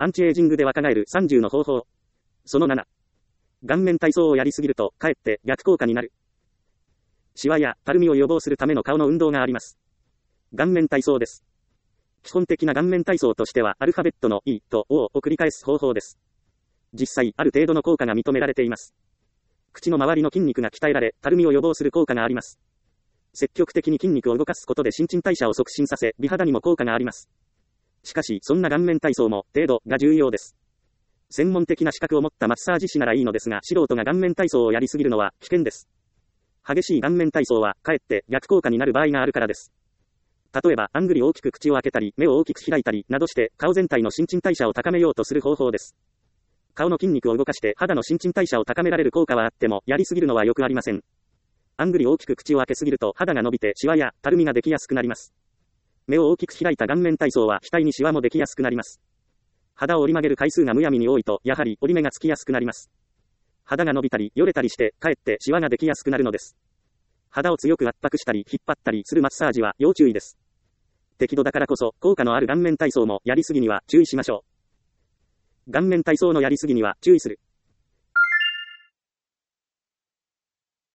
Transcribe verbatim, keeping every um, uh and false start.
アンチエイジングで若返るさんじゅうの方法。そのなな。顔面体操をやりすぎると、かえって逆効果になる。シワやたるみを予防するための顔の運動があります。顔面体操です。基本的な顔面体操としては、アルファベットの E と O を繰り返す方法です。実際、ある程度の効果が認められています。口の周りの筋肉が鍛えられ、たるみを予防する効果があります。積極的に筋肉を動かすことで新陳代謝を促進させ、美肌にも効果があります。しかし、そんな顔面体操も、程度が重要です。専門的な資格を持ったマッサージ師ならいいのですが、素人が顔面体操をやりすぎるのは危険です。激しい顔面体操は、かえって逆効果になる場合があるからです。例えば、あんぐり大きく口を開けたり、目を大きく開いたり、などして、顔全体の新陳代謝を高めようとする方法です。顔の筋肉を動かして、肌の新陳代謝を高められる効果はあっても、やりすぎるのはよくありません。あんぐり大きく口を開けすぎると、肌が伸びて、シワやたるみができやすくなります。目を大きく開いた顔面体操は、額にシワもできやすくなります。肌を折り曲げる回数がむやみに多いと、やはり折り目がつきやすくなります。肌が伸びたり、よれたりして、かえってシワができやすくなるのです。肌を強く圧迫したり、引っ張ったりするマッサージは要注意です。適度だからこそ、効果のある顔面体操もやりすぎには注意しましょう。顔面体操のやりすぎには注意する。